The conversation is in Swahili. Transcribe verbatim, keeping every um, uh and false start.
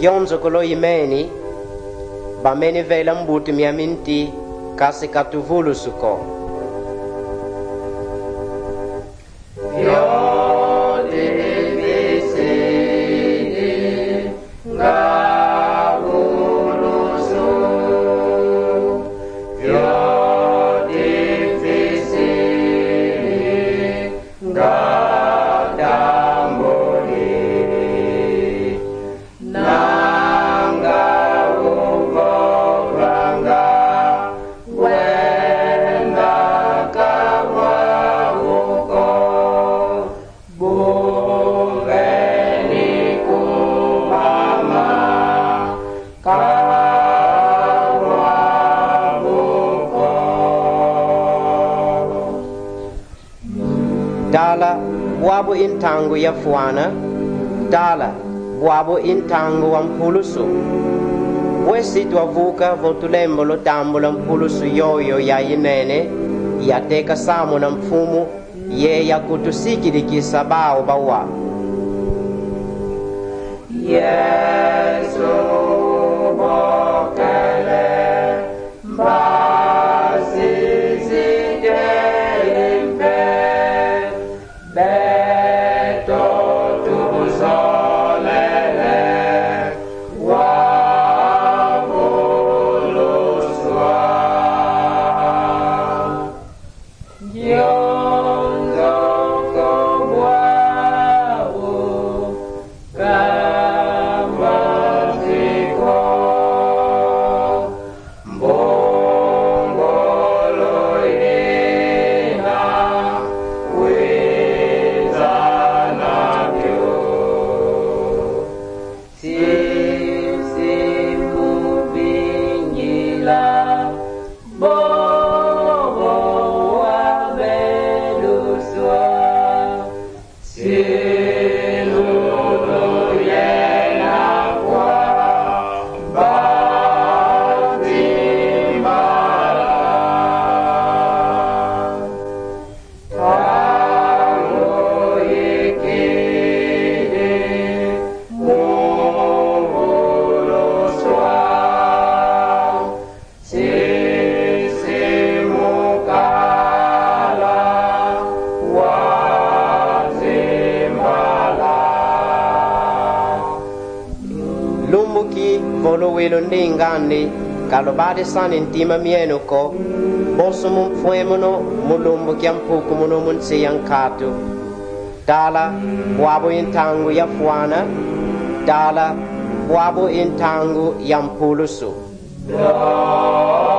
Gyonzo kolo imeni bameni vela mbutu miaminti kasi katuvulu suko. Dala buabo intango ya fuana, dala buabo intango wa mpulusu. Wesi tuavuka votulembo lo tambo la mpulusu yoyo ya inene, ya teka samo na mfumu, ye ya kutusikirikisa bao bawa. Yesu bokele basi zigelimpe beto tuzolele wabuluswa Gyonzo kobwabu kamaziko mbongolo ina wizanavyo sisimubinyila bobo wabeluswa silulo yena kwa batimala tango ikide muvuluswa sisimukala wazimbala Lumuki volo welo ndingani kalobade san intima mieno ko boso mum fuemono mulumbu kiampuku muno munse yankatu dala buabo intangu ya fuana dala buabo intangu yampulusu